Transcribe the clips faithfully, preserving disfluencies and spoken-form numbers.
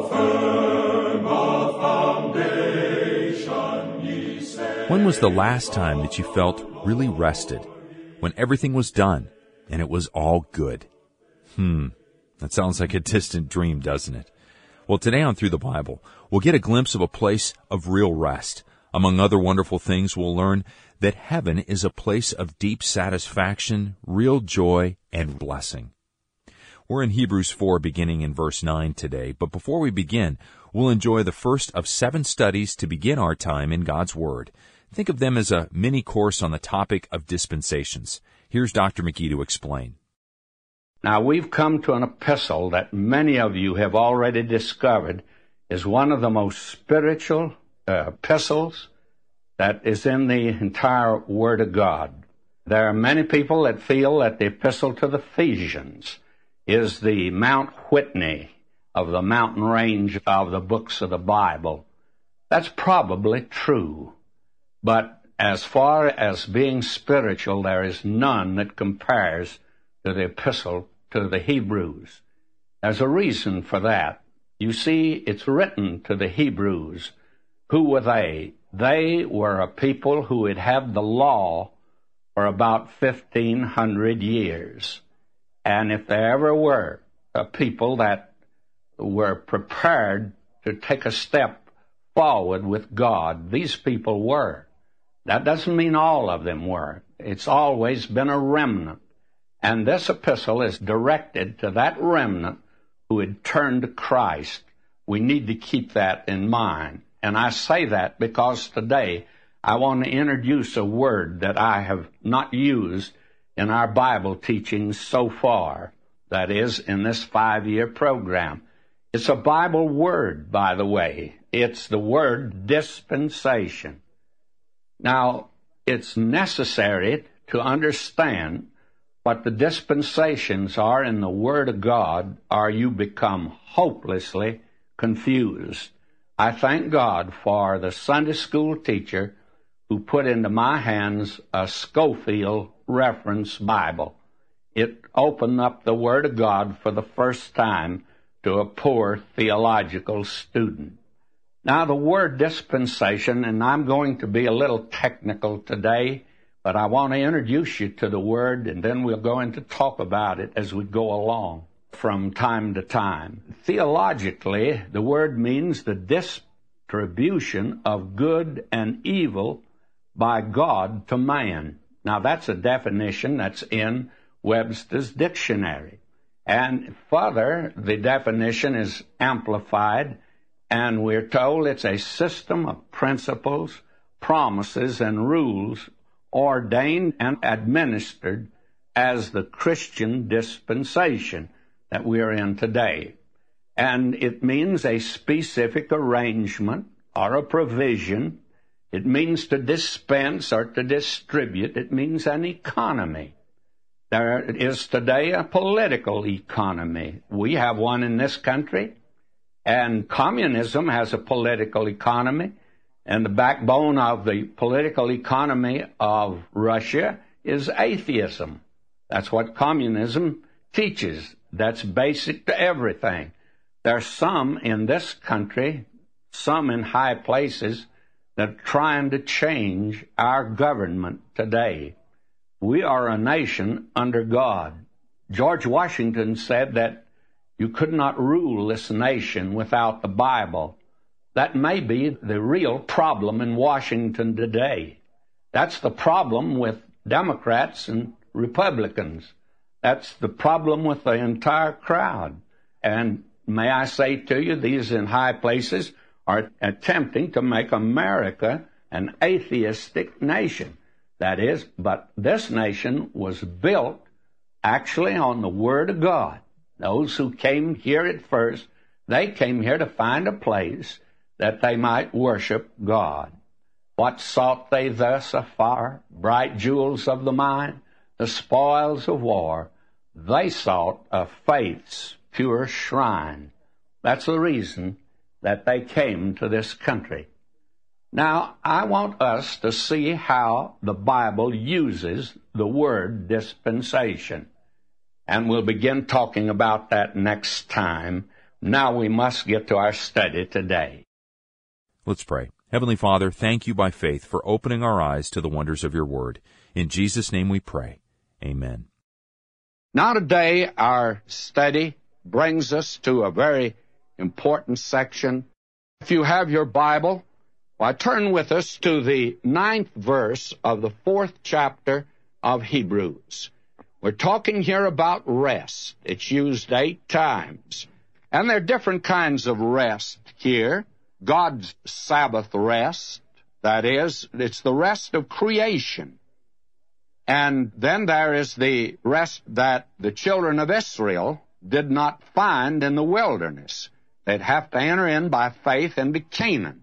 When was the last time that you felt really rested? When everything was done and it was all good? Hmm, that sounds like a distant dream, doesn't it? Well, today on Through the Bible, we'll get a glimpse of a place of real rest. Among other wonderful things, we'll learn that heaven is a place of deep satisfaction, real joy, and blessing. We're in Hebrews four, beginning in verse nine today, but before we begin, we'll enjoy the first of seven studies to begin our time in God's Word. Think of them as a mini-course on the topic of dispensations. Here's Doctor McGee to explain. Now, we've come to an epistle that many of you have already discovered is one of the most spiritual uh, epistles that is in the entire Word of God. There are many people that feel that the epistle to the Ephesians is the Mount Whitney of the mountain range of the books of the Bible. That's probably true. But as far as being spiritual, there is none that compares to the epistle to the Hebrews. There's a reason for that. You see, it's written to the Hebrews. Who were they? They were a people who had had the law for about fifteen hundred years. And if there ever were a people that were prepared to take a step forward with God, these people were. That doesn't mean all of them were. It's always been a remnant. And this epistle is directed to that remnant who had turned to Christ. We need to keep that in mind. And I say that because today I want to introduce a word that I have not used in our Bible teachings so far, that is, in this five-year program. It's a Bible word, by the way. It's the word dispensation. Now, it's necessary to understand what the dispensations are in the Word of God, or you become hopelessly confused. I thank God for the Sunday school teacher who put into my hands a Scofield Reference Bible. It opened up the Word of God for the first time to a poor theological student. Now, the word dispensation, and I'm going to be a little technical today, but I want to introduce you to the word, and then we'll go into talk about it as we go along from time to time. Theologically, the word means the distribution of good and evil by God to man. Now, that's a definition that's in Webster's dictionary. And further, the definition is amplified, and we're told it's a system of principles, promises, and rules ordained and administered as the Christian dispensation that we are in today. And it means a specific arrangement or a provision. It means to dispense or to distribute. It means an economy. There is today a political economy. We have one in this country. And communism has a political economy, and the backbone of the political economy of Russia is atheism. That's what communism teaches. That's basic to everything. There's some in this country, some in high places, that are trying to change our government today. We are a nation under God. George Washington said that you could not rule this nation without the Bible. That may be the real problem in Washington today. That's the problem with Democrats and Republicans. That's the problem with the entire crowd. And may I say to you, these in high places are attempting to make America an atheistic nation. That is, but this nation was built actually on the Word of God. Those who came here at first, they came here to find a place that they might worship God. What sought they thus afar? Bright jewels of the mine, the spoils of war. They sought a faith's pure shrine. That's the reason that they came to this country. Now, I want us to see how the Bible uses the word dispensation. And we'll begin talking about that next time. Now we must get to our study today. Let's pray. Heavenly Father, thank you by faith for opening our eyes to the wonders of your word. In Jesus' name we pray. Amen. Now today our study brings us to a very important section. If you have your Bible, why turn with us to the ninth verse of the fourth chapter of Hebrews. We're talking here about rest. It's used eight times. And there are different kinds of rest here. God's Sabbath rest, that is, it's the rest of creation. And then there is the rest that the children of Israel did not find in the wilderness. They'd have to enter in by faith into Canaan.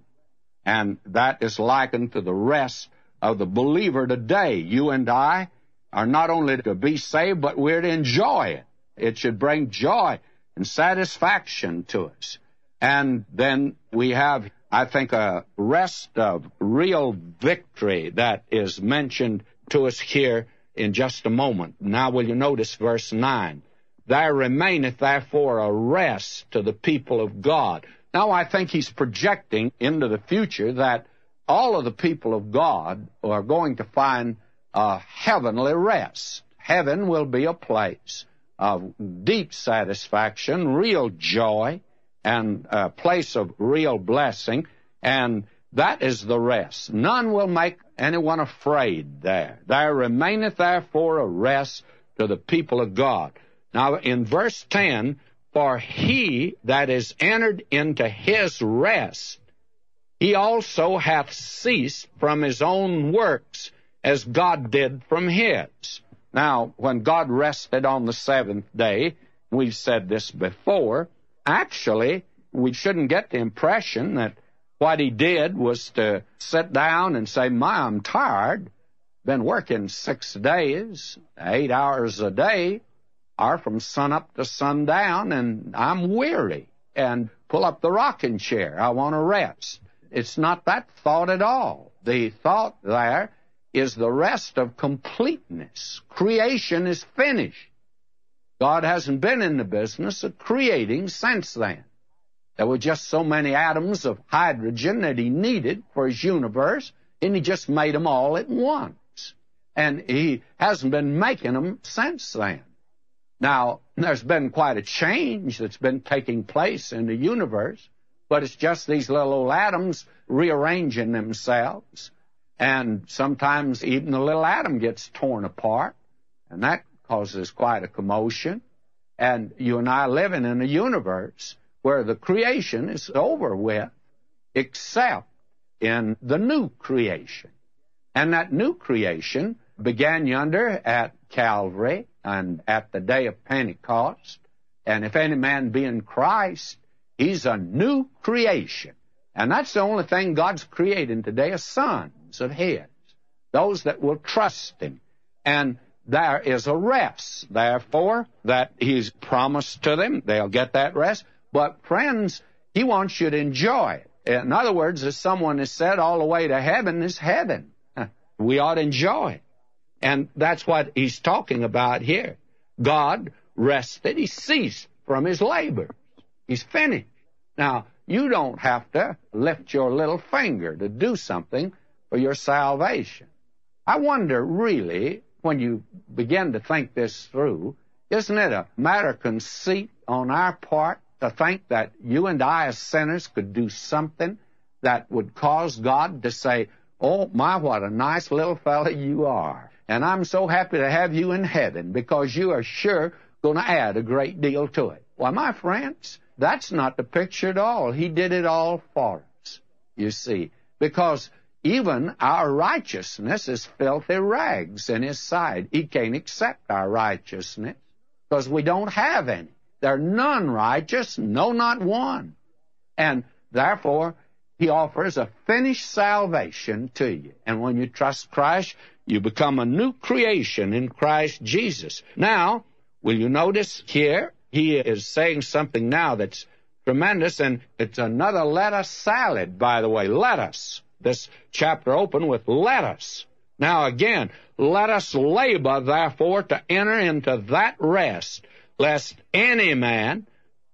And that is likened to the rest of the believer today. You and I are not only to be saved, but we're to enjoy it. It should bring joy and satisfaction to us. And then we have, I think, a rest of real victory that is mentioned to us here in just a moment. Now will you notice verse nine? There remaineth therefore a rest to the people of God. Now I think he's projecting into the future that all of the people of God are going to find a heavenly rest. Heaven will be a place of deep satisfaction, real joy, and a place of real blessing, and that is the rest. None will make anyone afraid there. There remaineth therefore a rest to the people of God. Now in verse ten, for he that is entered into his rest, he also hath ceased from his own works, as God did from his. Now, when God rested on the seventh day, we've said this before, actually, we shouldn't get the impression that what he did was to sit down and say, my, I'm tired, been working six days, eight hours a day, or from sun up to sundown, and I'm weary, and pull up the rocking chair, I want to rest. It's not that thought at all. The thought there is the rest of completeness. Creation is finished. God hasn't been in the business of creating since then. There were just so many atoms of hydrogen that he needed for his universe, and he just made them all at once. And he hasn't been making them since then. Now, there's been quite a change that's been taking place in the universe, but it's just these little old atoms rearranging themselves. And sometimes even the little atom gets torn apart, and that causes quite a commotion. And you and I are living in a universe where the creation is over with, except in the new creation. And that new creation began yonder at Calvary and at the day of Pentecost. And if any man be in Christ, he's a new creation. And that's the only thing God's creating today, is sons of his, those that will trust him. And there is a rest, therefore, that he's promised to them. They'll get that rest. But, friends, he wants you to enjoy it. In other words, as someone has said, all the way to heaven is heaven. We ought to enjoy it. And that's what he's talking about here. God rested. He ceased from his labors. He's finished. Now, you don't have to lift your little finger to do something for your salvation. I wonder, really, when you begin to think this through, isn't it a matter of conceit on our part to think that you and I as sinners could do something that would cause God to say, oh, my, what a nice little fella you are. And I'm so happy to have you in heaven because you are sure going to add a great deal to it. Well, my friends, that's not the picture at all. He did it all for us, you see, because even our righteousness is filthy rags in his sight. He can't accept our righteousness because we don't have any. There are none righteous, no, not one. And therefore, he offers a finished salvation to you. And when you trust Christ, you become a new creation in Christ Jesus. Now, will you notice here, he is saying something now that's tremendous, and it's another let us salad, by the way. Let us. This chapter opened with let us. Now again, let us labor, therefore, to enter into that rest, lest any man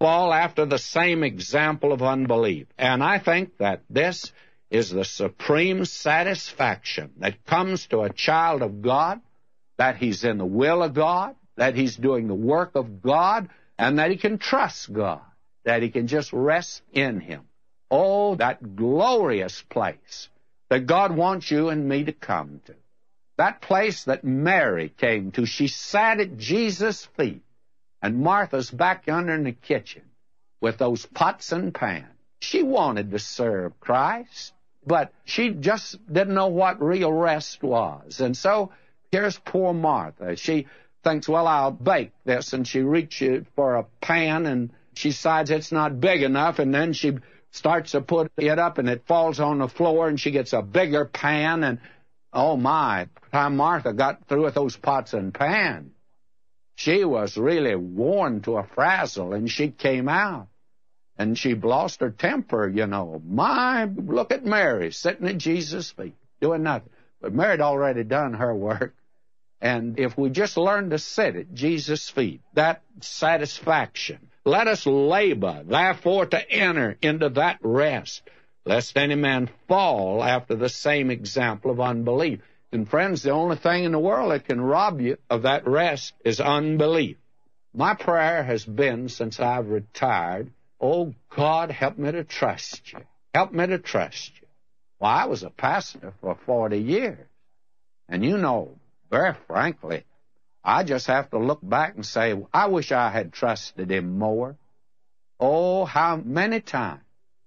fall after the same example of unbelief. And I think that this is the supreme satisfaction that comes to a child of God, that he's in the will of God, that he's doing the work of God, and that he can trust God, that he can just rest in him. Oh, that glorious place that God wants you and me to come to. That place that Mary came to. She sat at Jesus' feet, and Martha's back yonder in the kitchen with those pots and pans. She wanted to serve Christ, but she just didn't know what real rest was. And so here's poor Martha. She thinks, well, I'll bake this, and she reaches for a pan, and she decides it's not big enough, and then she starts to put it up, and it falls on the floor, and she gets a bigger pan, and oh, my, by the time Martha got through with those pots and pans, she was really worn to a frazzle, and she came out, and she lost her temper, you know. My, look at Mary sitting at Jesus' feet, doing nothing. But Mary had already done her work, and if we just learn to sit at Jesus' feet, that satisfaction, let us labor, therefore, to enter into that rest, lest any man fall after the same example of unbelief. And friends, the only thing in the world that can rob you of that rest is unbelief. My prayer has been since I've retired, oh, God, help me to trust you. Help me to trust you. Well, I was a pastor for forty years. And you know, very frankly, I just have to look back and say, I wish I had trusted him more. Oh, how many times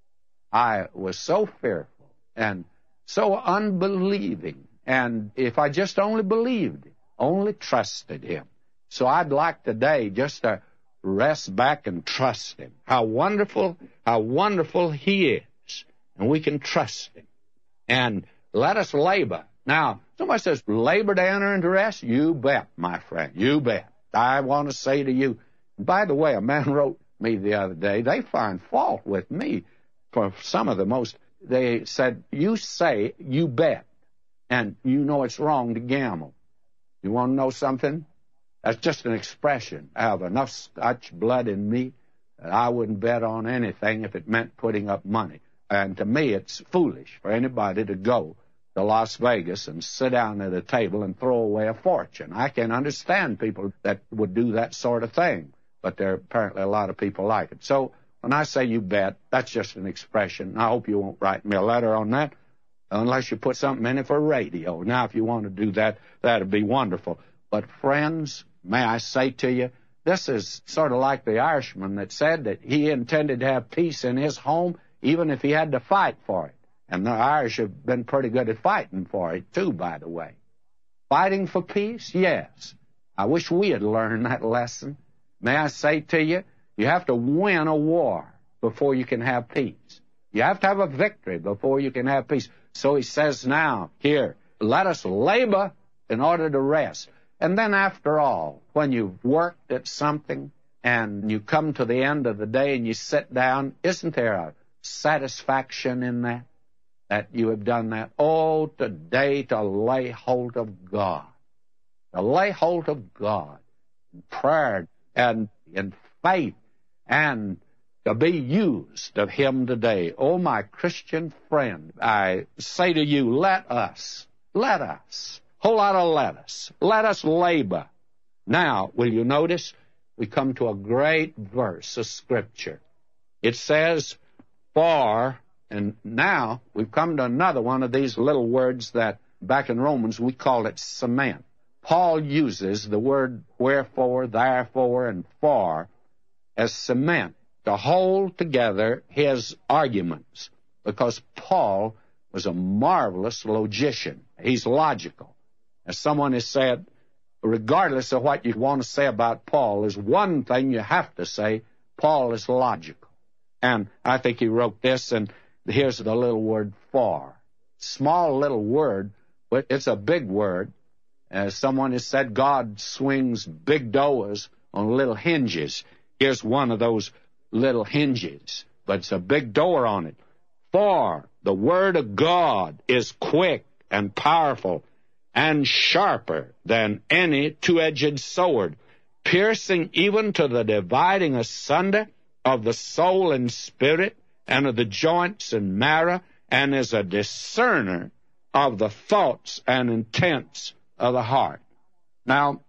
I was so fearful and so unbelieving. And if I just only believed him, only trusted him. So I'd like today just to rest back and trust him. How wonderful, how wonderful he is. And we can trust him. And let us labor. Now, somebody says, labor to enter into rest? You bet, my friend, you bet. I want to say to you, by the way, a man wrote me the other day, they find fault with me for some of the most, they said, you say, you bet, and you know it's wrong to gamble. You want to know something? That's just an expression. I have enough Scotch blood in me that I wouldn't bet on anything if it meant putting up money. And to me, it's foolish for anybody to go to Las Vegas and sit down at a table and throw away a fortune. I can understand people that would do that sort of thing, but there are apparently a lot of people like it. So when I say you bet, that's just an expression. I hope you won't write me a letter on that unless you put something in it for radio. Now, if you want to do that, that would be wonderful. But friends, may I say to you, this is sort of like the Irishman that said that he intended to have peace in his home even if he had to fight for it. And the Irish have been pretty good at fighting for it, too, by the way. Fighting for peace? Yes. I wish we had learned that lesson. May I say to you, you have to win a war before you can have peace. You have to have a victory before you can have peace. So he says now, here, let us labor in order to rest. And then after all, when you've worked at something and you come to the end of the day and you sit down, isn't there a satisfaction in that, that you have done that? Oh, today to lay hold of God, to lay hold of God in prayer and in faith and to be used of him today. Oh, my Christian friend, I say to you, let us, let us, whole lot of let us, let us labor. Now, will you notice? We come to a great verse of Scripture. It says, for, and now we've come to another one of these little words that back in Romans we call it cement. Paul uses the word wherefore, therefore, and for as cement to hold together his arguments, because Paul was a marvelous logician. He's logical. As someone has said, regardless of what you want to say about Paul, there's one thing you have to say: Paul is logical. And I think he wrote this, and here's the little word for. Small little word, but it's a big word. As someone has said, God swings big doors on little hinges. Here's one of those little hinges, but it's a big door on it. For the word of God is quick and powerful and sharper than any two-edged sword, piercing even to the dividing asunder of the soul and spirit, and of the joints and marrow, and is a discerner of the thoughts and intents of the heart. Now,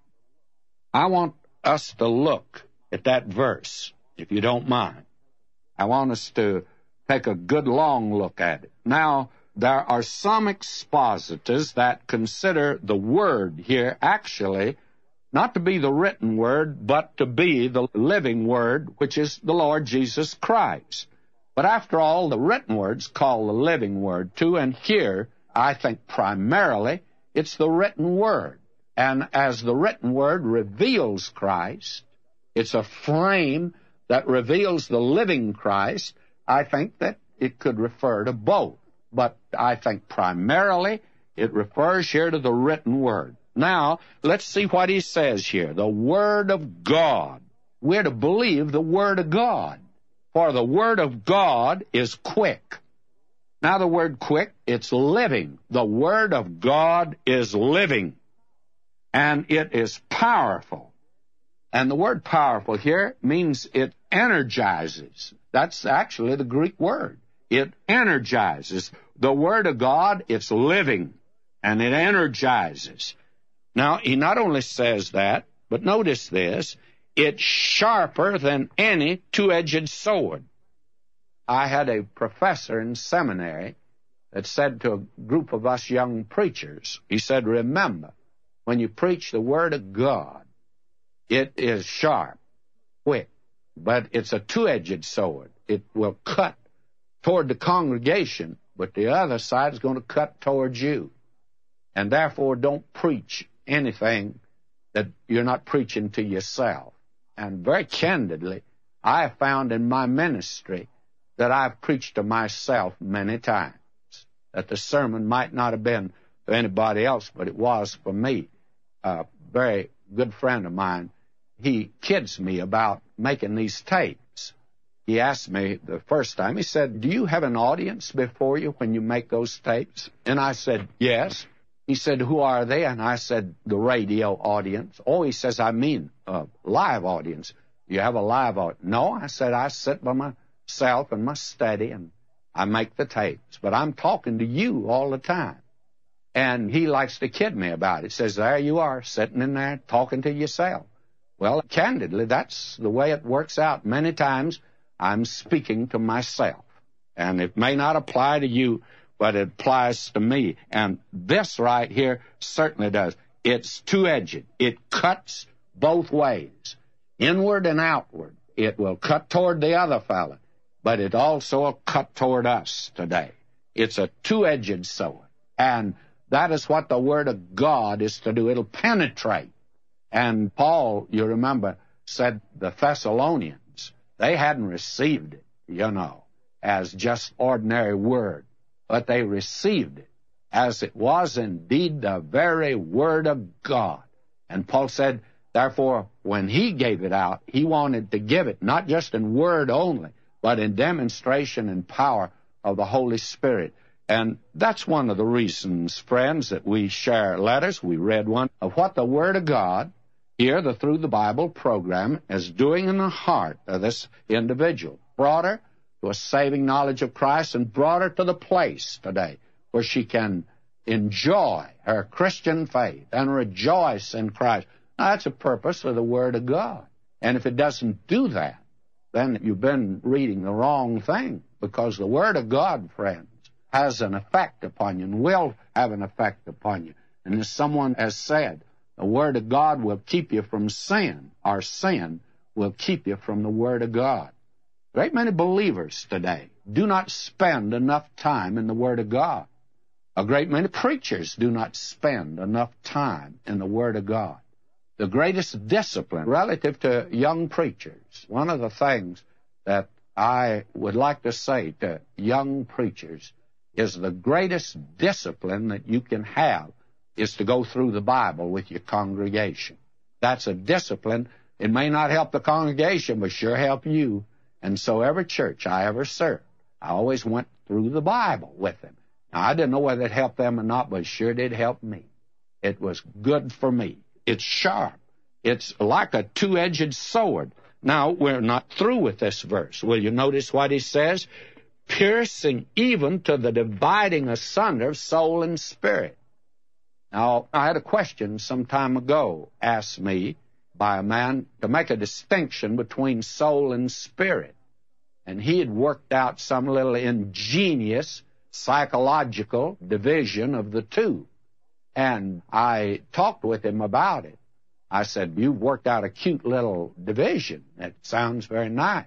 I want us to look at that verse, if you don't mind. I want us to take a good long look at it. Now, there are some expositors that consider the word here actually not to be the written word, but to be the living word, which is the Lord Jesus Christ. But after all, the written word's called the living word too, and here, I think primarily, it's the written word. And as the written word reveals Christ, it's a frame that reveals the living Christ. I think that it could refer to both. But I think primarily it refers here to the written word. Now, let's see what he says here. The Word of God. We're to believe the Word of God. For the Word of God is quick. Now, the word quick, it's living. The Word of God is living. And it is powerful. And the word powerful here means it energizes. That's actually the Greek word. It energizes. The Word of God, it's living, and it energizes. Now, he not only says that, but notice this, it's sharper than any two-edged sword. I had a professor in seminary that said to a group of us young preachers, he said, remember, when you preach the Word of God, it is sharp, quick, but it's a two-edged sword. It will cut toward the congregation, but the other side is going to cut towards you. And therefore, don't preach anything that you're not preaching to yourself. And very candidly, I have found in my ministry that I've preached to myself many times, that the sermon might not have been for anybody else, but it was for me. A very good friend of mine, he kids me about making these tapes. He asked me the first time, he said, do you have an audience before you when you make those tapes? And I said, yes. He said, who are they? And I said, the radio audience. Oh, he says, I mean a live audience. You have a live audience? No, I said, I sit by myself in my study and I make the tapes. But I'm talking to you all the time. And he likes to kid me about it. He says, there you are, sitting in there talking to yourself. Well, candidly, that's the way it works out. Many times I'm speaking to myself. And it may not apply to you, but it applies to me. And this right here certainly does. It's two-edged. It cuts both ways, inward and outward. It will cut toward the other fella, but it also will cut toward us today. It's a two-edged sword. And that is what the Word of God is to do. It'll penetrate. And Paul, you remember, said the Thessalonians, they hadn't received it, you know, as just ordinary word, but they received it as it was indeed the very Word of God. And Paul said, therefore, when he gave it out, he wanted to give it not just in word only, but in demonstration and power of the Holy Spirit. And that's one of the reasons, friends, that we share letters. We read one of what the Word of God, here, the Through the Bible program, is doing in the heart of this individual. Brought her to a saving knowledge of Christ and brought her to the place today where she can enjoy her Christian faith and rejoice in Christ. Now, that's the purpose of the Word of God. And if it doesn't do that, then you've been reading the wrong thing, because the Word of God, friends, has an effect upon you and will have an effect upon you. And as someone has said, the Word of God will keep you from sin, or sin will keep you from the Word of God. A great many believers today do not spend enough time in the Word of God. A great many preachers do not spend enough time in the Word of God. The greatest discipline relative to young preachers, one of the things that I would like to say to young preachers is the greatest discipline that you can have is to go through the Bible with your congregation. That's a discipline. It may not help the congregation, but sure help you. And so every church I ever served, I always went through the Bible with them. Now, I didn't know whether it helped them or not, but it sure did help me. It was good for me. It's sharp. It's like a two-edged sword. Now, we're not through with this verse. Will you notice what he says? Piercing even to the dividing asunder of soul and spirit. Now, I had a question some time ago asked me by a man to make a distinction between soul and spirit. And he had worked out some little ingenious psychological division of the two. And I talked with him about it. I said, you've worked out a cute little division. It sounds very nice.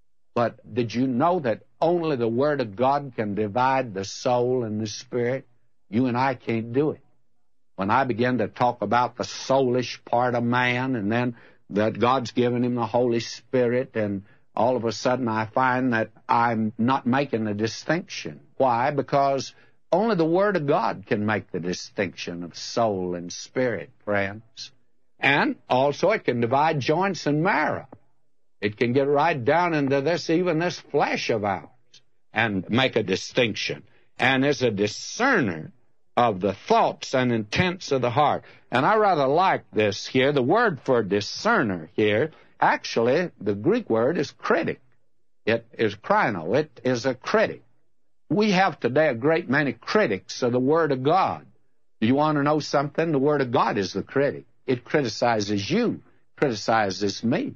But did you know that only the Word of God can divide the soul and the spirit? You and I can't do it. When I began to talk about the soulish part of man, and then that God's given him the Holy Spirit, and all of a sudden I find that I'm not making a distinction. Why? Because only the Word of God can make the distinction of soul and spirit, friends. And also it can divide joints and marrow. It can get right down into this, even this flesh of ours, and make a distinction. And is a discerner of the thoughts and intents of the heart. And I rather like this here. The word for discerner here, actually, the Greek word is critic. It is krino. It is a critic. We have today a great many critics of the Word of God. Do you want to know something? The Word of God is the critic. It criticizes you, criticizes me.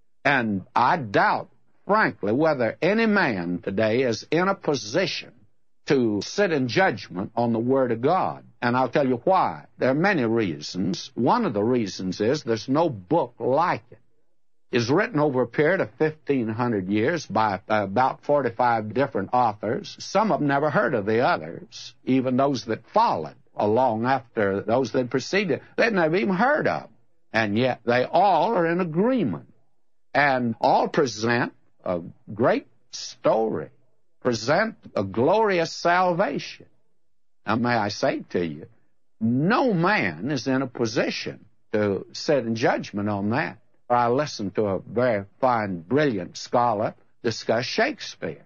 And I doubt, frankly, whether any man today is in a position to sit in judgment on the Word of God. And I'll tell you why. There are many reasons. One of the reasons is there's no book like it. It's written over a period of fifteen hundred years by about forty-five different authors. Some of them never heard of the others, even those that followed along after those that preceded. They'd never even heard of them. And yet they all are in agreement and all present a great story, present a glorious salvation. Now, may I say to you, no man is in a position to sit in judgment on that. I listened to a very fine, brilliant scholar discuss Shakespeare.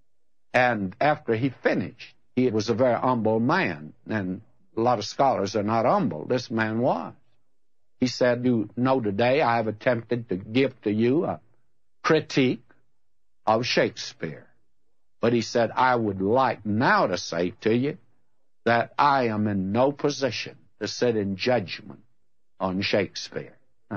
And after he finished, he was a very humble man. And a lot of scholars are not humble. This man was. He said, you know, today I have attempted to give to you a critique of Shakespeare. But he said, I would like now to say to you that I am in no position to sit in judgment on Shakespeare.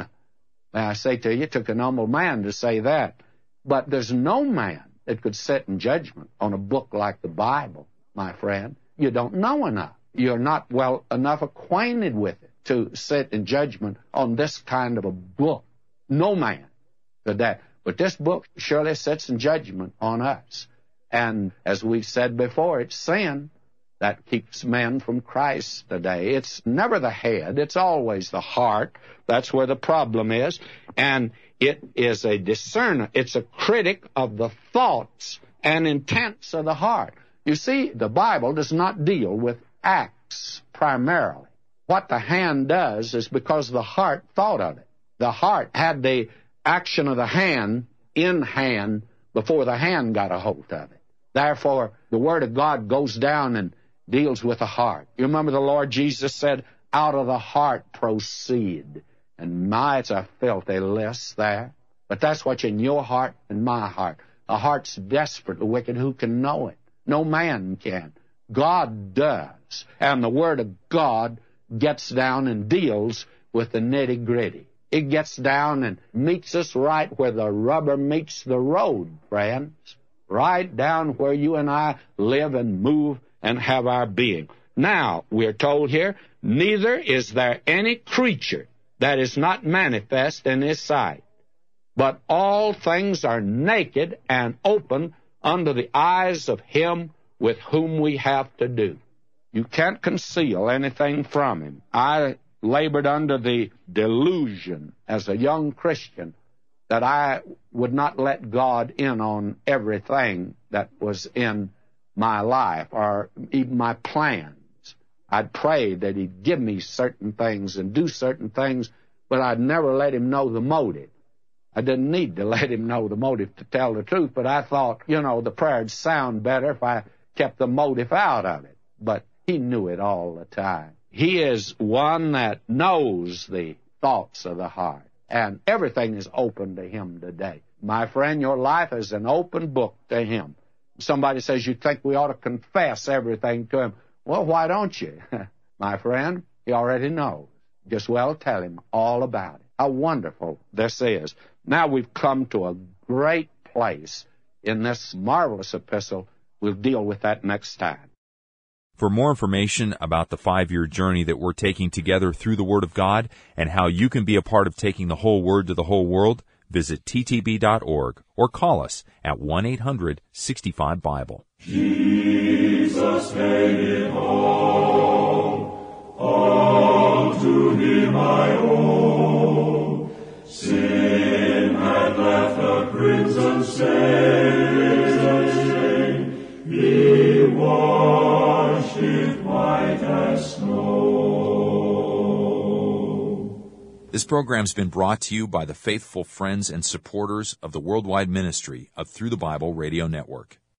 May I say to you, it took an humble man to say that. But there's no man that could sit in judgment on a book like the Bible, my friend. You don't know enough. You're not well enough acquainted with it to sit in judgment on this kind of a book. No man could that. But this book surely sits in judgment on us. And as we've said before, it's sin that keeps men from Christ today. It's never the head. It's always the heart. That's where the problem is. And it is a discerner. It's a critic of the thoughts and intents of the heart. You see, the Bible does not deal with acts primarily. What the hand does is because the heart thought of it. The heart had the action of the hand in hand before the hand got a hold of it. Therefore, the Word of God goes down and deals with the heart. You remember the Lord Jesus said, out of the heart proceed. And my, it's a filthy list there. But that's what's in your heart and my heart. The heart's desperately wicked. Who can know it? No man can. God does. And the Word of God gets down and deals with the nitty-gritty. It gets down and meets us right where the rubber meets the road, friends. Right down where you and I live and move and have our being. Now, we're told here, neither is there any creature that is not manifest in his sight, but all things are naked and open under the eyes of him with whom we have to do. You can't conceal anything from him. I labored under the delusion as a young Christian that I would not let God in on everything that was in my life or even my plans. I'd pray that he'd give me certain things and do certain things, but I'd never let him know the motive. I didn't need to let him know the motive to tell the truth, but I thought, you know, the prayer'd sound better if I kept the motive out of it. But he knew it all the time. He is one that knows the thoughts of the heart. And everything is open to Him today. My friend, your life is an open book to Him. Somebody says, you think we ought to confess everything to Him. Well, why don't you? My friend, He already knows. Just well tell Him all about it. How wonderful this is. Now we've come to a great place in this marvelous epistle. We'll deal with that next time. For more information about the five-year journey that we're taking together through the Word of God and how you can be a part of taking the whole Word to the whole world, visit T T B dot org or call us at one eight hundred sixty-five Bible. Jesus made it all, all to Him I owe. Sin had left a crimson stain, He washed it white as snow. This program's been brought to you by the faithful friends and supporters of the worldwide ministry of Through the Bible Radio Network.